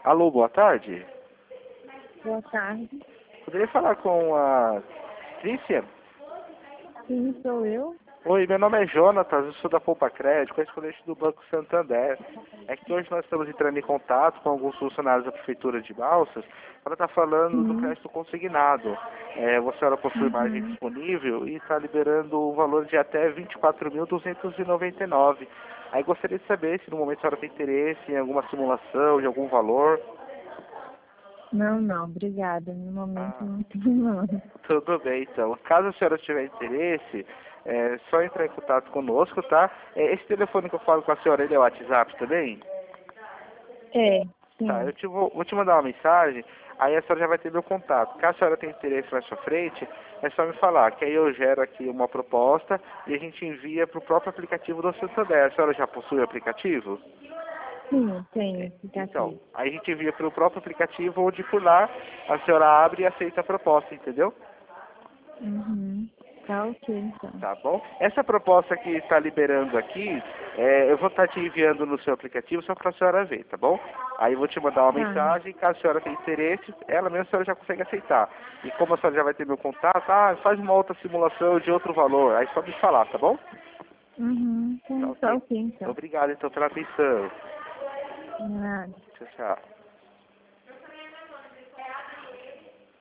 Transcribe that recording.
Alô, boa tarde. Boa tarde. Poderia falar com a Trícia? Sim, sou eu. Oi, meu nome é Jonatas, eu sou da Poupa Crédito, correspondente do Banco Santander. É que hoje nós estamos entrando em contato com alguns funcionários da Prefeitura de Balsas para estar falando do Sim. crédito consignado. Você senhora possui margem Uhum. disponível e está liberando o valor de até 24.299. Aí gostaria de saber se no momento a senhora tem interesse em alguma simulação de algum valor. Não, obrigada. No momento Ah, não tenho não. tudo bem, então. Caso a senhora tiver interesse, é só entrar em contato conosco, tá? Esse telefone que eu falo com a senhora, ele é o WhatsApp também? É, Tá, sim. vou te mandar uma mensagem, aí a senhora já vai ter meu contato. Caso a senhora tenha interesse mais pra frente, é só me falar, que aí eu gero aqui uma proposta e a gente envia para o próprio aplicativo do Santander. A senhora já possui o aplicativo? Sim, tenho Então, aplicativo. aí a gente envia para o próprio aplicativo, onde por lá a senhora abre e aceita a proposta, entendeu? Uhum. Tá ok, então. Tá bom? Essa proposta que está liberando aqui, eu vou estar te enviando no seu aplicativo só para a senhora ver, tá bom? Aí eu vou te mandar uma Tá. mensagem, caso a senhora tenha interesse, ela mesma a senhora já consegue aceitar. E como a senhora já vai ter meu contato, faz uma outra simulação de outro valor, aí só me falar, tá bom? Tá Tá ok? ok, então. Obrigado então pela atenção. Nada. Tchau, tchau.